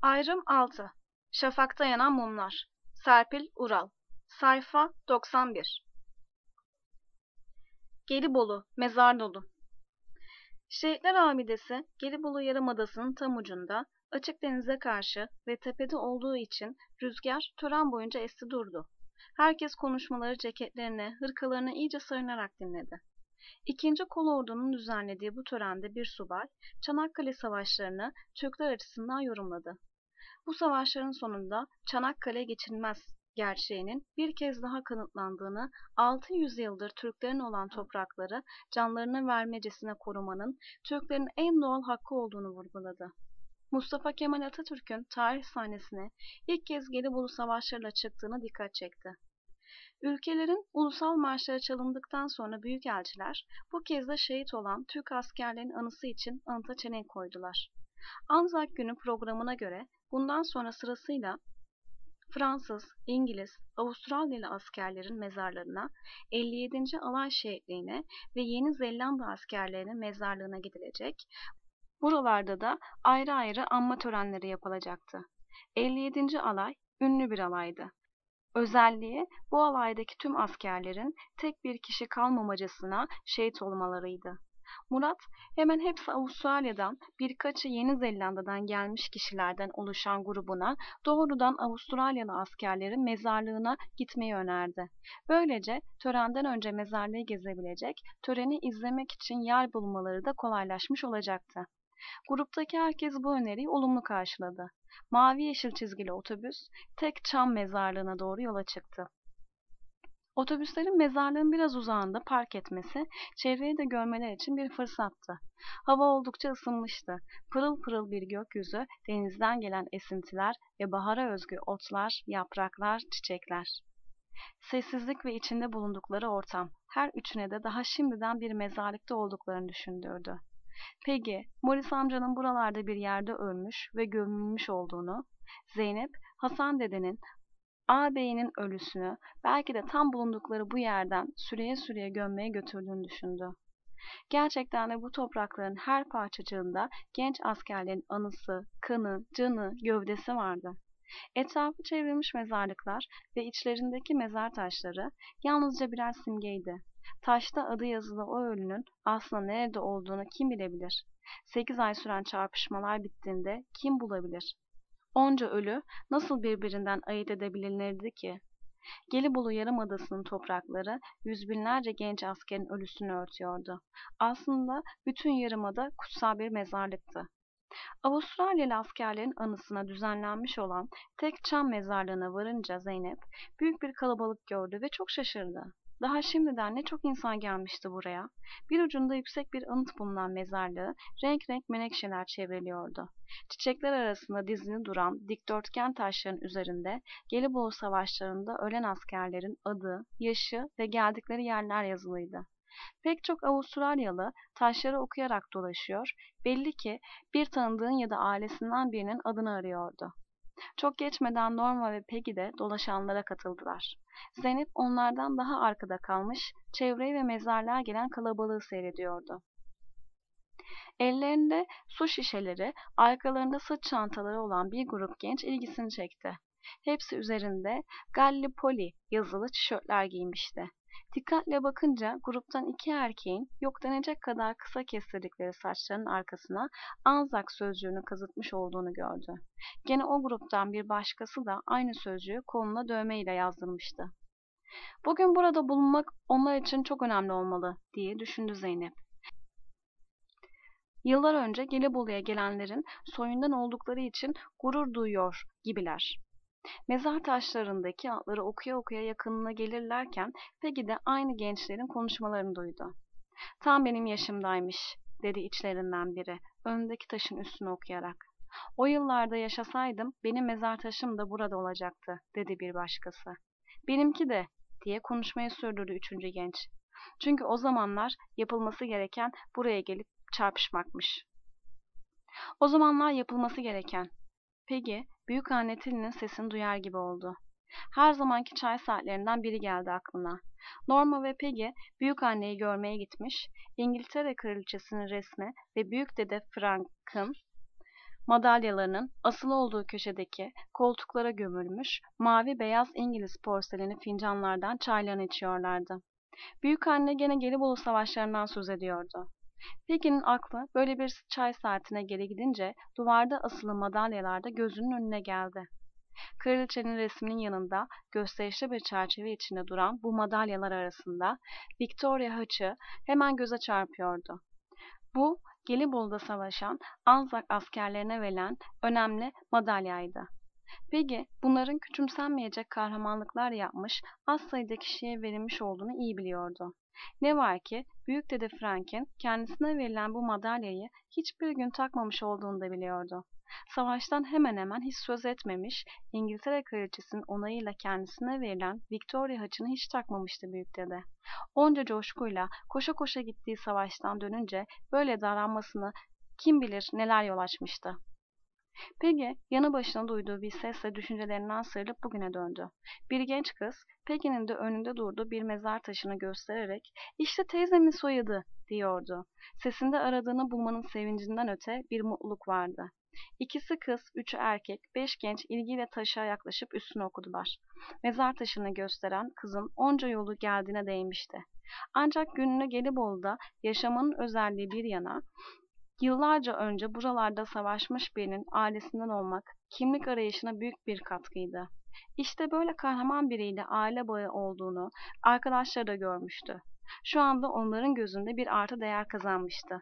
Ayrım 6. Şafakta yanan mumlar. Serpil Ural. Sayfa 91. Gelibolu, mezar dolu. Şehitler Abidesi, Gelibolu Yarımadası'nın tam ucunda, açık denize karşı ve tepede olduğu için rüzgar tören boyunca esti durdu. Herkes konuşmaları ceketlerine, hırkalarına iyice sarınarak dinledi. İkinci Kolordu'nun düzenlediği bu törende bir subay, Çanakkale Savaşları'nı Türkler açısından yorumladı. Bu savaşların sonunda Çanakkale geçilmez gerçeğinin bir kez daha kanıtlandığını, 600 yıldır Türklerin olan toprakları canlarını vermecesine korumanın Türklerin en doğal hakkı olduğunu vurguladı. Mustafa Kemal Atatürk'ün tarih sahnesine ilk kez Gelibolu Savaşları'yla çıktığına dikkat çekti. Ülkelerin ulusal marşları çalındıktan sonra büyükelçiler bu kez de şehit olan Türk askerlerin anısı için anıta çelenk koydular. Anzak Günü programına göre bundan sonra sırasıyla Fransız, İngiliz, Avustralyalı askerlerin mezarlarına, 57. Alay Şehitliğine ve Yeni Zelanda askerlerinin mezarlığına gidilecek. Buralarda da ayrı ayrı anma törenleri yapılacaktı. 57. Alay ünlü bir alaydı. Özelliği bu alaydaki tüm askerlerin tek bir kişi kalmamacasına şehit olmalarıydı. Murat, hemen hepsi Avustralya'dan, birkaçı Yeni Zelanda'dan gelmiş kişilerden oluşan grubuna doğrudan Avustralyalı askerlerin mezarlığına gitmeyi önerdi. Böylece törenden önce mezarlığı gezebilecek, töreni izlemek için yer bulmaları da kolaylaşmış olacaktı. Gruptaki herkes bu öneriyi olumlu karşıladı. Mavi yeşil çizgili otobüs tek çam mezarlığına doğru yola çıktı. Otobüslerin mezarlığın biraz uzağında park etmesi çevreyi de görmeler için bir fırsattı. Hava oldukça ısınmıştı. Pırıl pırıl bir gökyüzü, denizden gelen esintiler ve bahara özgü otlar, yapraklar, çiçekler. Sessizlik ve içinde bulundukları ortam her üçüne de daha şimdiden bir mezarlıkta olduklarını düşündürdü. Peggy, Morris amcanın buralarda bir yerde ölmüş ve gömülmüş olduğunu, Zeynep, Hasan dedenin, ağabeyinin ölüsünü belki de tam bulundukları bu yerden süreye süreye gömmeye götürdüğünü düşündü. Gerçekten de bu toprakların her parçacığında genç askerlerin anısı, kanı, canı, gövdesi vardı. Etrafı çevrilmiş mezarlıklar ve içlerindeki mezar taşları yalnızca birer simgeydi. Taşta adı yazılı o ölünün aslında nerede olduğunu kim bilebilir? 8 ay süren çarpışmalar bittiğinde kim bulabilir? Onca ölü nasıl birbirinden ayırt edebilirdi ki? Gelibolu Yarımadası'nın toprakları yüz binlerce genç askerin ölüsünü örtüyordu. Aslında bütün yarımada kutsal bir mezarlıktı. Avustralyalı askerlerin anısına düzenlenmiş olan tek çam mezarlığına varınca Zeynep büyük bir kalabalık gördü ve çok şaşırdı. Daha şimdiden ne çok insan gelmişti buraya. Bir ucunda yüksek bir anıt bulunan mezarlığı renk renk menekşeler çevriliyordu. Çiçekler arasında dizini duran dikdörtgen taşların üzerinde Gelibolu Savaşları'nda ölen askerlerin adı, yaşı ve geldikleri yerler yazılıydı. Pek çok Avustralyalı taşları okuyarak dolaşıyor, belli ki bir tanıdığın ya da ailesinden birinin adını arıyordu. Çok geçmeden Norma ve Peggy de dolaşanlara katıldılar. Zeynep onlardan daha arkada kalmış, çevreye ve mezarlığa gelen kalabalığı seyrediyordu. Ellerinde su şişeleri, arkalarında sırt çantaları olan bir grup genç ilgisini çekti. Hepsi üzerinde Gallipoli yazılı tişörtler giymişti. Dikkatle bakınca gruptan iki erkeğin yok denecek kadar kısa kestirdikleri saçlarının arkasına Anzak sözcüğünü kazıtmış olduğunu gördü. Gene o gruptan bir başkası da aynı sözcüğü koluna dövmeyle yazdırmıştı. Bugün burada bulunmak onlar için çok önemli olmalı diye düşündü Zeynep. Yıllar önce Gelibolu'ya gelenlerin soyundan oldukları için gurur duyuyor gibiler. Mezar taşlarındaki adları okuya okuya yakınına gelirlerken Peggy de aynı gençlerin konuşmalarını duydu. Tam benim yaşımdaymış, dedi içlerinden biri, önündeki taşın üstünü okuyarak. O yıllarda yaşasaydım benim mezar taşım da burada olacaktı, dedi bir başkası. Benimki de, diye konuşmayı sürdürdü üçüncü genç. Çünkü o zamanlar yapılması gereken buraya gelip çarpışmakmış. O zamanlar yapılması gereken. Peggy, büyükanne Tilly'nin sesini duyar gibi oldu. Her zamanki çay saatlerinden biri geldi aklına. Norma ve Peggy büyükanneyi görmeye gitmiş, İngiltere Kraliçesi'nin resmi ve büyük dede Frank'ın madalyalarının asılı olduğu köşedeki koltuklara gömülmüş mavi beyaz İngiliz porseleni fincanlardan çaylarını içiyorlardı. Büyükanne gene Gelibolu savaşlarından söz ediyordu. Peggy'nin aklı böyle bir çay saatine geri gidince duvarda asılı madalyalarda gözünün önüne geldi. Kraliçenin resminin yanında gösterişli bir çerçeve içinde duran bu madalyalar arasında Victoria haçı hemen göze çarpıyordu. Bu, Gelibolu'da savaşan Anzak askerlerine verilen önemli madalyaydı. Peggy, bunların küçümsenmeyecek kahramanlıklar yapmış, az sayıda kişiye verilmiş olduğunu iyi biliyordu. Ne var ki, Büyük Dede Frank'in kendisine verilen bu madalyayı hiçbir gün takmamış olduğunu da biliyordu. Savaştan hemen hemen hiç söz etmemiş, İngiltere Kraliçesi'nin onayıyla kendisine verilen Victoria haçını hiç takmamıştı Büyük Dede. Onca coşkuyla koşa koşa gittiği savaştan dönünce böyle davranmasını kim bilir neler yol açmıştı. Peggy, yanı başına duyduğu bir sesle düşüncelerinden sıyrılıp bugüne döndü. Bir genç kız, Peggy'nin de önünde durduğu bir mezar taşını göstererek, "İşte teyzemin soyadı," diyordu. Sesinde aradığını bulmanın sevincinden öte bir mutluluk vardı. İkisi kız, üçü erkek, 5 genç ilgiyle taşa yaklaşıp üstünü okudular. Mezar taşını gösteren kızın onca yolu geldiğine değmişti. Ancak gününü Gelibolu'da yaşamanın özelliği bir yana, yıllarca önce buralarda savaşmış birinin ailesinden olmak, kimlik arayışına büyük bir katkıydı. İşte böyle kahraman biriyle aile bağı olduğunu arkadaşları da görmüştü. Şu anda onların gözünde bir artı değer kazanmıştı.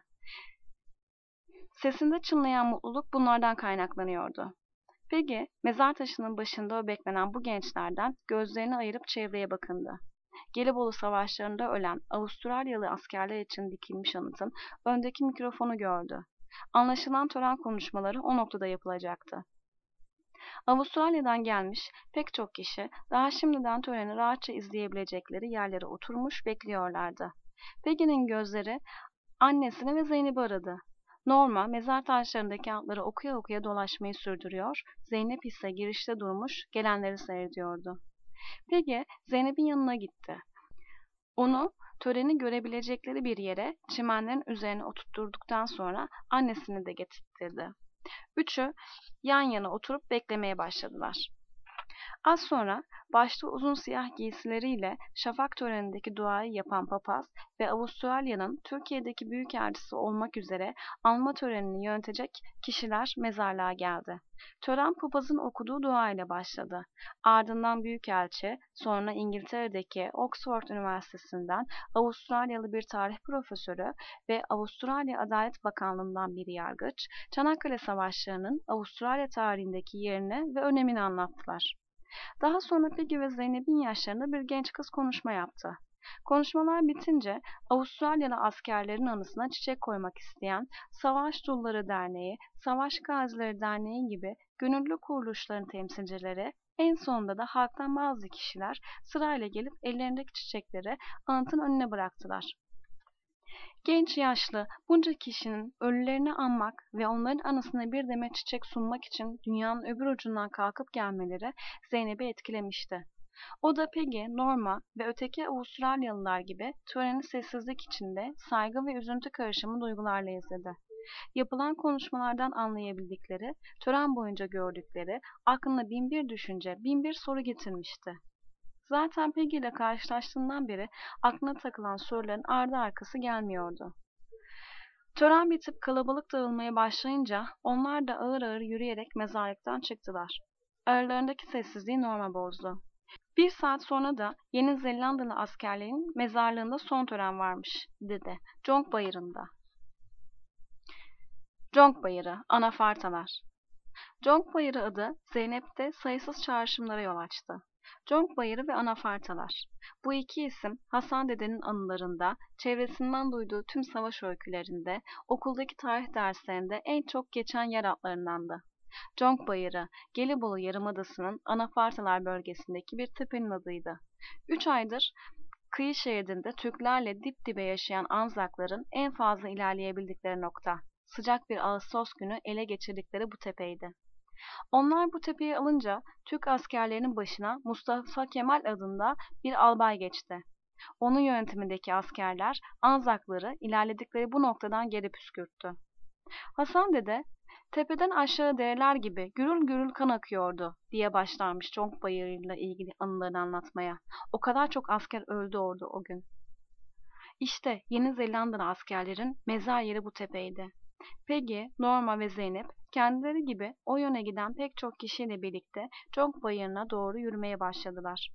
Sesinde çınlayan mutluluk bunlardan kaynaklanıyordu. Peggy, mezar taşının başında o beklenen bu gençlerden gözlerini ayırıp çevreye bakındı. Gelibolu savaşlarında ölen Avustralyalı askerler için dikilmiş anıtın öndeki mikrofonu gördü. Anlaşılan tören konuşmaları o noktada yapılacaktı. Avustralya'dan gelmiş pek çok kişi daha şimdiden töreni rahatça izleyebilecekleri yerlere oturmuş bekliyorlardı. Peggy'nin gözleri annesini ve Zeynep'i aradı. Norma mezar taşlarındaki adları okuya okuya dolaşmayı sürdürüyor, Zeynep ise girişte durmuş gelenleri seyrediyordu. Peggy Zeynep'in yanına gitti. Onu töreni görebilecekleri bir yere çimenlerin üzerine oturtturduktan sonra annesini de getirtti. Üçü yan yana oturup beklemeye başladılar. Az sonra başta uzun siyah giysileriyle şafak törenindeki duayı yapan papaz ve Avustralya'nın Türkiye'deki büyükelçisi olmak üzere anma törenini yönetecek kişiler mezarlığa geldi. Tören papazın okuduğu dua ile başladı. Ardından büyükelçi, sonra İngiltere'deki Oxford Üniversitesi'nden Avustralyalı bir tarih profesörü ve Avustralya Adalet Bakanlığı'ndan bir yargıç, Çanakkale Savaşları'nın Avustralya tarihindeki yerini ve önemini anlattılar. Daha sonra Peggy ve Zeynep'in yaşlarında bir genç kız konuşma yaptı. Konuşmalar bitince Avustralyalı askerlerin anısına çiçek koymak isteyen Savaş Dulları Derneği, Savaş Gazileri Derneği gibi gönüllü kuruluşların temsilcileri, en sonunda da halktan bazı kişiler sırayla gelip ellerindeki çiçekleri anıtın önüne bıraktılar. Genç yaşlı bunca kişinin ölülerini anmak ve onların anısına bir demet çiçek sunmak için dünyanın öbür ucundan kalkıp gelmeleri Zeynep'i etkilemişti. O da Peggy, Norma ve öteki Avustralyalılar gibi töreni sessizlik içinde saygı ve üzüntü karışımı duygularla izledi. Yapılan konuşmalardan anlayabildikleri, tören boyunca gördükleri, aklına binbir düşünce, binbir soru getirmişti. Zaten Peggy ile karşılaştığından beri aklına takılan soruların ardı arkası gelmiyordu. Tören bitip kalabalık dağılmaya başlayınca onlar da ağır ağır yürüyerek mezarlıktan çıktılar. Aralarındaki sessizliği Norma bozdu. 1 saat sonra da Yeni Zelandalı askerlerin mezarlığında son tören varmış, dedi. Jonk Bayırı'nda. Jonk Bayırı, Anafartalar. Jonk Bayırı adı Zeynep'te sayısız çağrışımlara yol açtı. Jonk Bayırı ve Anafartalar. Bu iki isim Hasan dedenin anılarında, çevresinden duyduğu tüm savaş öykülerinde, okuldaki tarih derslerinde en çok geçen yer adlarındandı. Jonk Bayırı, Gelibolu Yarımadası'nın Anafartalar bölgesindeki bir tepenin adıydı. 3 aydır kıyı şeridinde Türklerle dip dibe yaşayan Anzakların en fazla ilerleyebildikleri nokta. Sıcak bir Ağustos günü ele geçirdikleri bu tepeydi. Onlar bu tepeyi alınca Türk askerlerinin başına Mustafa Kemal adında bir albay geçti. Onun yönetimindeki askerler Anzakları ilerledikleri bu noktadan geri püskürttü. Hasan dede Tepeden aşağı dereler gibi gürül gürül kan akıyordu diye başlarmış Conk Bayırı'yla ilgili anılarını anlatmaya. O kadar çok asker öldü orada o gün. İşte Yeni Zelandalı askerlerin mezar yeri bu tepeydi. Peggy, Norma ve Zeynep kendileri gibi o yöne giden pek çok kişiyle birlikte Conk Bayırı'na doğru yürümeye başladılar.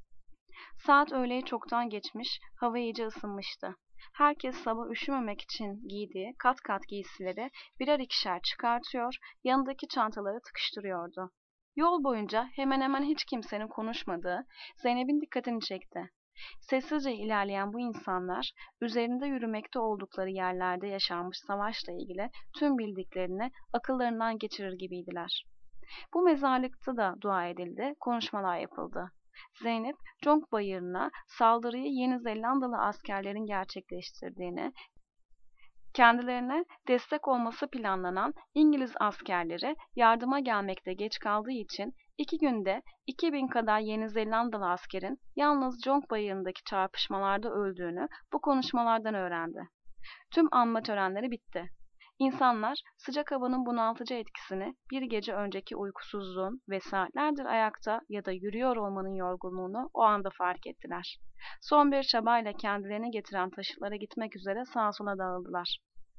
Saat öğleyi çoktan geçmiş, hava iyice ısınmıştı. Herkes sabah üşümemek için giydiği kat kat giysileri birer ikişer çıkartıyor, yanındaki çantaları tıkıştırıyordu. Yol boyunca hemen hemen hiç kimsenin konuşmadığı Zeynep'in dikkatini çekti. Sessizce ilerleyen bu insanlar, üzerinde yürümekte oldukları yerlerde yaşanmış savaşla ilgili tüm bildiklerini akıllarından geçirir gibiydiler. Bu mezarlıkta da dua edildi, konuşmalar yapıldı. Zeynep, Conk Bayırı'na saldırıyı Yeni Zelandalı askerlerin gerçekleştirdiğini, kendilerine destek olması planlanan İngiliz askerleri yardıma gelmekte geç kaldığı için 2 günde 2000 kadar Yeni Zelandalı askerin yalnız Conk Bayırı'ndaki çarpışmalarda öldüğünü bu konuşmalardan öğrendi. Tüm anma törenleri bitti. İnsanlar sıcak havanın bunaltıcı etkisini, bir gece önceki uykusuzluğun ve saatlerdir ayakta ya da yürüyor olmanın yorgunluğunu o anda fark ettiler. Son bir çabayla kendilerini getiren taşıtlara gitmek üzere sağa sola dağıldılar.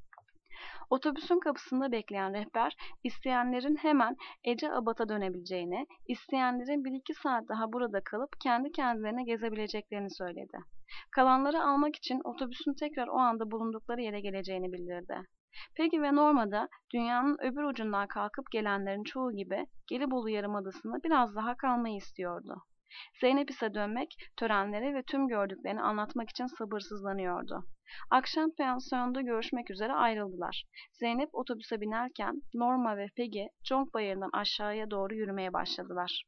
Otobüsün kapısında bekleyen rehber, isteyenlerin hemen Eceabat'a dönebileceğini, isteyenlerin 1-2 saat daha burada kalıp kendi kendilerine gezebileceklerini söyledi. Kalanları almak için otobüsün tekrar o anda bulundukları yere geleceğini bildirdi. Peggy ve Norma da dünyanın öbür ucundan kalkıp gelenlerin çoğu gibi Gelibolu Yarımadası'nda biraz daha kalmayı istiyordu. Zeynep ise dönmek, törenleri ve tüm gördüklerini anlatmak için sabırsızlanıyordu. Akşam pansiyonda görüşmek üzere ayrıldılar. Zeynep otobüse binerken Norma ve Peggy Conk Bayırı'ndan aşağıya doğru yürümeye başladılar.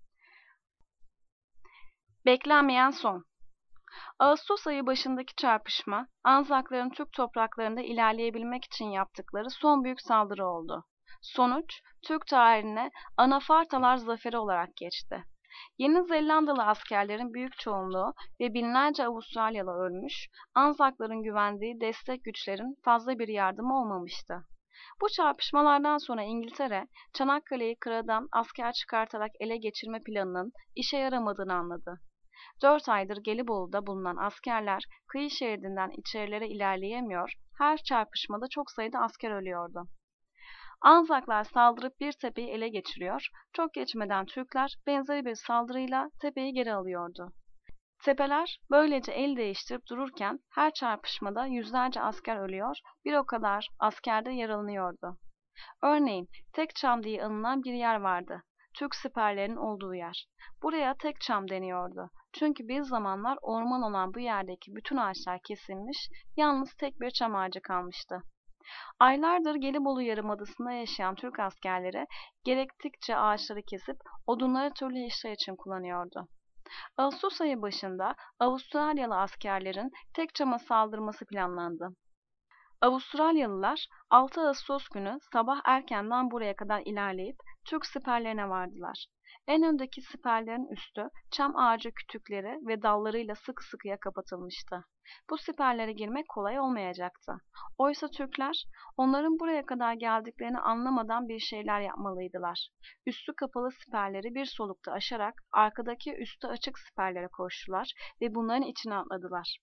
Beklenmeyen son. Ağustos ayı başındaki çarpışma, Anzakların Türk topraklarında ilerleyebilmek için yaptıkları son büyük saldırı oldu. Sonuç, Türk tarihine Anafartalar Zaferi olarak geçti. Yeni Zelandalı askerlerin büyük çoğunluğu ve binlerce Avustralyalı ölmüş, Anzakların güvendiği destek güçlerin fazla bir yardımı olmamıştı. Bu çarpışmalardan sonra İngiltere, Çanakkale'yi karadan asker çıkartarak ele geçirme planının işe yaramadığını anladı. 4 aydır Gelibolu'da bulunan askerler kıyı şeridinden içerilere ilerleyemiyor, her çarpışmada çok sayıda asker ölüyordu. Anzaklar saldırıp bir tepeyi ele geçiriyor, çok geçmeden Türkler benzeri bir saldırıyla tepeyi geri alıyordu. Tepeler böylece el değiştirip dururken her çarpışmada yüzlerce asker ölüyor, bir o kadar asker de yaralanıyordu. Örneğin Tekçam diye anılan bir yer vardı. Türk siperlerinin olduğu yer. Buraya Tekçam deniyordu. Çünkü bir zamanlar orman olan bu yerdeki bütün ağaçlar kesilmiş, yalnız tek bir çam ağacı kalmıştı. Aylardır Gelibolu Yarımadası'nda yaşayan Türk askerleri gerektikçe ağaçları kesip odunları türlü işler için kullanıyordu. Ağustos ayı başında Avustralyalı askerlerin Tekçam'a saldırması planlandı. Avustralyalılar 6 Ağustos günü sabah erkenden buraya kadar ilerleyip Türk siperlerine vardılar. En öndeki siperlerin üstü çam ağacı kütükleri ve dallarıyla sıkı sıkıya kapatılmıştı. Bu siperlere girmek kolay olmayacaktı. Oysa Türkler onların buraya kadar geldiklerini anlamadan bir şeyler yapmalıydılar. Üstü kapalı siperleri bir solukta aşarak arkadaki üstü açık siperlere koştular ve bunların içine atladılar.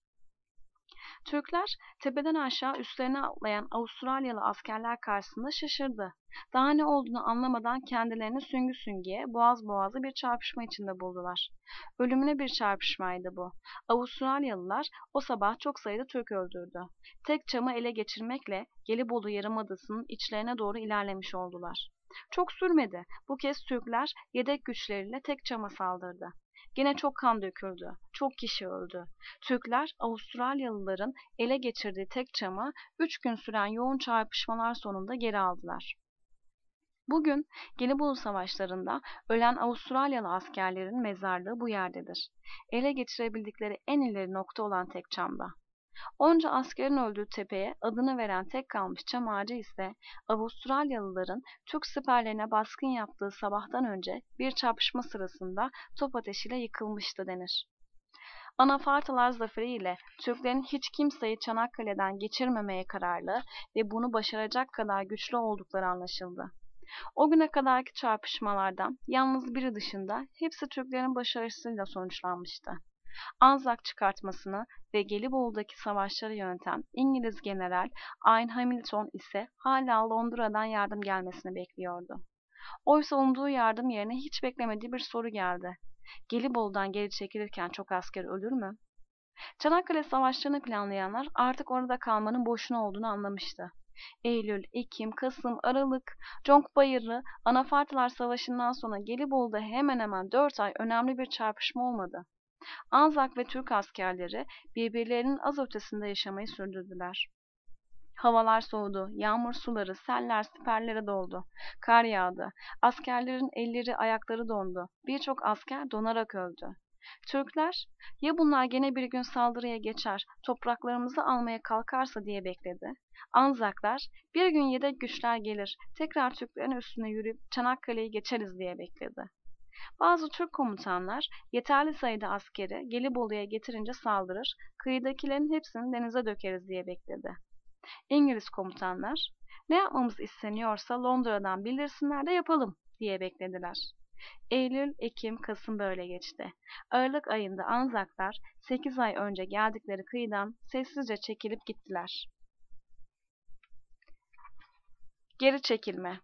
Türkler tepeden aşağı üstlerine atlayan Avustralyalı askerler karşısında şaşırdı. Daha ne olduğunu anlamadan kendilerini süngü süngüye, boğaz boğaza bir çarpışma içinde buldular. Ölümüne bir çarpışmaydı bu. Avustralyalılar o sabah çok sayıda Türk öldürdü. Tek çamı ele geçirmekle Gelibolu Yarımadası'nın içlerine doğru ilerlemiş oldular. Çok sürmedi. Bu kez Türkler yedek güçleriyle tek çama saldırdı. Gene çok kan döküldü. Çok kişi öldü. Türkler Avustralyalıların ele geçirdiği Tekçam'ı 3 gün süren yoğun çarpışmalar sonunda geri aldılar. Bugün Gelibolu Savaşları'nda ölen Avustralyalı askerlerin mezarlığı bu yerdedir. Ele geçirebildikleri en ileri nokta olan Tekçam'da. Onca askerin öldüğü tepeye adını veren tek kalmış çam ağacı ise Avustralyalıların Türk siperlerine baskın yaptığı sabahtan önce bir çarpışma sırasında top ateşiyle yıkılmıştı denir. Anafartalar zaferiyle Türklerin hiç kimseyi Çanakkale'den geçirmemeye kararlı ve bunu başaracak kadar güçlü oldukları anlaşıldı. O güne kadarki çarpışmalardan yalnız biri dışında hepsi Türklerin başarısıyla sonuçlanmıştı. Anzak çıkartmasını ve Gelibolu'daki savaşları yöneten İngiliz General Ian Hamilton ise hala Londra'dan yardım gelmesini bekliyordu. Oysa umduğu yardım yerine hiç beklemediği bir soru geldi. Gelibolu'dan geri çekilirken çok asker ölür mü? Çanakkale Savaşları'nı planlayanlar artık orada kalmanın boşuna olduğunu anlamıştı. Eylül, Ekim, Kasım, Aralık, Conkbayırlı, Anafartalar Savaşı'ndan sonra Gelibolu'da hemen hemen 4 ay önemli bir çarpışma olmadı. Anzak ve Türk askerleri birbirlerinin az ötesinde yaşamayı sürdürdüler. Havalar soğudu, yağmur suları, seller siperlere doldu. Kar yağdı, askerlerin elleri ayakları dondu. Birçok asker donarak öldü. Türkler, ya bunlar gene bir gün saldırıya geçer, topraklarımızı almaya kalkarsa diye bekledi. Anzaklar, bir gün yedek güçler gelir, tekrar Türklerin üstüne yürüyüp Çanakkale'yi geçeriz diye bekledi. Bazı Türk komutanlar yeterli sayıda askeri Gelibolu'ya getirince saldırır, kıyıdakilerin hepsini denize dökeriz diye bekledi. İngiliz komutanlar, ne yapmamız isteniyorsa Londra'dan bildirsinler de yapalım diye beklediler. Eylül, Ekim, Kasım böyle geçti. Aralık ayında Anzaklar 8 ay önce geldikleri kıyıdan sessizce çekilip gittiler. Geri çekilme.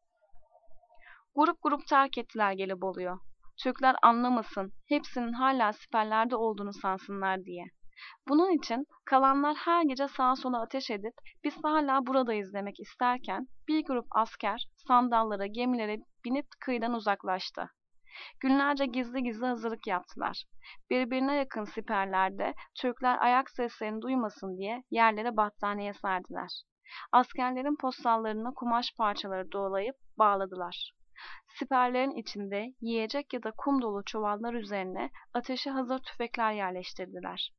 Grup grup terk ettiler Gelibolu'yu. Türkler anlamasın, hepsinin hala siperlerde olduğunu sansınlar diye. Bunun için kalanlar her gece sağa sola ateş edip biz hala buradayız demek isterken bir grup asker sandallara, gemilere binip kıyıdan uzaklaştı. Günlerce gizli gizli hazırlık yaptılar. Birbirine yakın siperlerde Türkler ayak seslerini duymasın diye yerlere battaniye serdiler. Askerlerin postallarına kumaş parçaları doğrayıp bağladılar. Siperlerin içinde yiyecek ya da kum dolu çuvallar üzerine ateşe hazır tüfekler yerleştirdiler.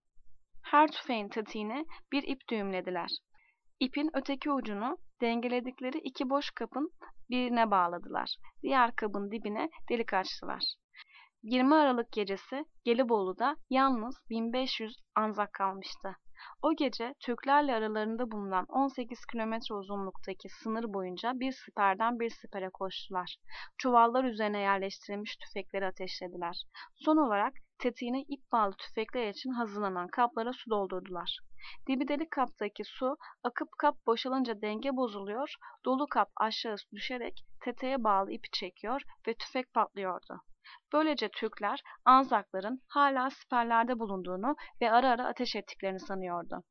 Her tüfeğin tetiğine bir ip düğümlediler. İpin öteki ucunu dengeledikleri iki boş kabın birine bağladılar. Diğer kabın dibine delik açtılar. 20 Aralık gecesi Gelibolu'da yalnız 1500 Anzak kalmıştı. O gece Türklerle aralarında bulunan 18 kilometre uzunluktaki sınır boyunca bir siperden bir sipere koştular. Çuvallar üzerine yerleştirilmiş tüfekleri ateşlediler. Son olarak tetiğine ip bağlı tüfekler için hazırlanan kaplara su doldurdular. Dibi delik kaptaki su akıp kap boşalınca denge bozuluyor, dolu kap aşağı düşerek tetiğe bağlı ipi çekiyor ve tüfek patlıyordu. Böylece Türkler Anzakların hala siperlerde bulunduğunu ve ara ara ateş ettiklerini sanıyordu.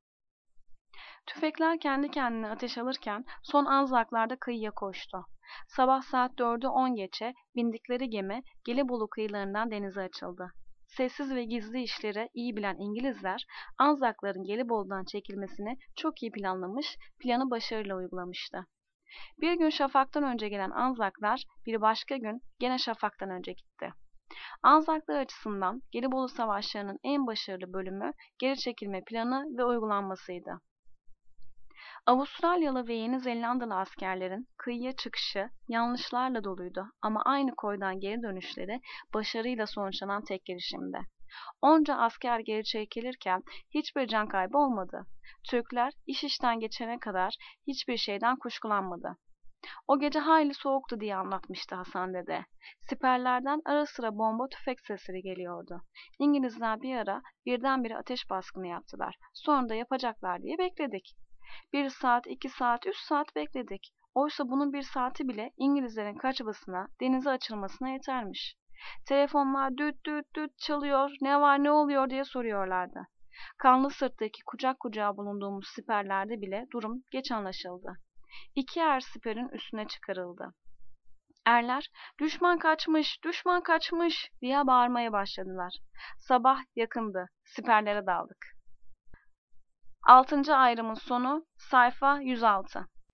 Tüfekler kendi kendine ateş alırken son Anzaklar da kıyıya koştu. Sabah saat 4'ü 10 geçe bindikleri gemi Gelibolu kıyılarından denize açıldı. Sessiz ve gizli işleri iyi bilen İngilizler Anzakların Gelibolu'dan çekilmesini çok iyi planlamış, planı başarıyla uygulamıştı. Bir gün şafaktan önce gelen Anzaklar bir başka gün gene şafaktan önce gitti. Anzaklar açısından Gelibolu Savaşları'nın en başarılı bölümü geri çekilme planı ve uygulanmasıydı. Avustralyalı ve Yeni Zelandalı askerlerin kıyıya çıkışı yanlışlarla doluydu ama aynı koydan geri dönüşleri başarıyla sonuçlanan tek girişimdi. Onca asker geri çekilirken hiçbir can kaybı olmadı. Türkler iş işten geçene kadar hiçbir şeyden kuşkulanmadı. O gece hayli soğuktu diye anlatmıştı Hasan dede. Siperlerden ara sıra bomba tüfek sesleri geliyordu. İngilizler bir ara birdenbire ateş baskını yaptılar. Sonra da yapacaklar diye bekledik. 1 saat, 2 saat, 3 saat bekledik. Oysa bunun 1 saati bile İngilizlerin kaçmasına, denize açılmasına yetermiş. Telefonlar düt düt düt çalıyor, ne var ne oluyor diye soruyorlardı. Kanlı Sırt'taki kucak kucağa bulunduğumuz siperlerde bile durum geç anlaşıldı. 2 er siperin üstüne çıkarıldı. Erler, düşman kaçmış, düşman kaçmış diye bağırmaya başladılar. Sabah yakındı, siperlere daldık. 6. ayrımın sonu, sayfa 106.